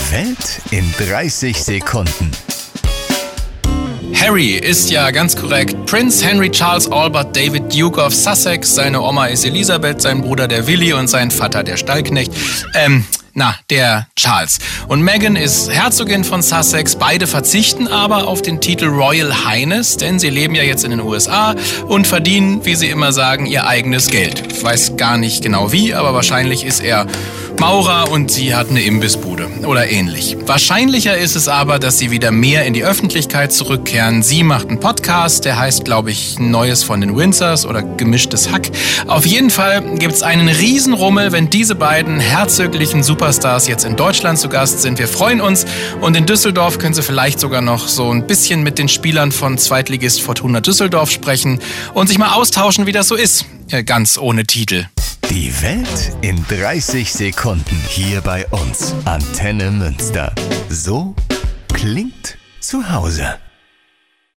Welt in 30 Sekunden. Harry ist ja ganz korrekt Prince Henry Charles Albert David Duke of Sussex. Seine Oma ist Elisabeth, sein Bruder der Willi und sein Vater der Stallknecht. Der Charles. Und Meghan ist Herzogin von Sussex. Beide verzichten aber auf den Titel Royal Highness, denn sie leben ja jetzt in den USA und verdienen, wie sie immer sagen, ihr eigenes Geld. Ich weiß gar nicht genau wie, aber wahrscheinlich ist er Maurer und sie hat eine Imbissbude oder ähnlich. Wahrscheinlicher ist es aber, dass sie wieder mehr in die Öffentlichkeit zurückkehren. Sie macht einen Podcast, der heißt, glaube ich, Neues von den Windsors oder Gemischtes Hack. Auf jeden Fall gibt es einen Riesenrummel, wenn diese beiden herzöglichen Superstars jetzt in Deutschland zu Gast sind. Wir freuen uns und in Düsseldorf können sie vielleicht sogar noch so ein bisschen mit den Spielern von Zweitligist Fortuna Düsseldorf sprechen und sich mal austauschen, wie das so ist. Ganz ohne Titel. Die Welt in 30 Sekunden hier bei uns. Antenne Münster. So klingt zu Hause.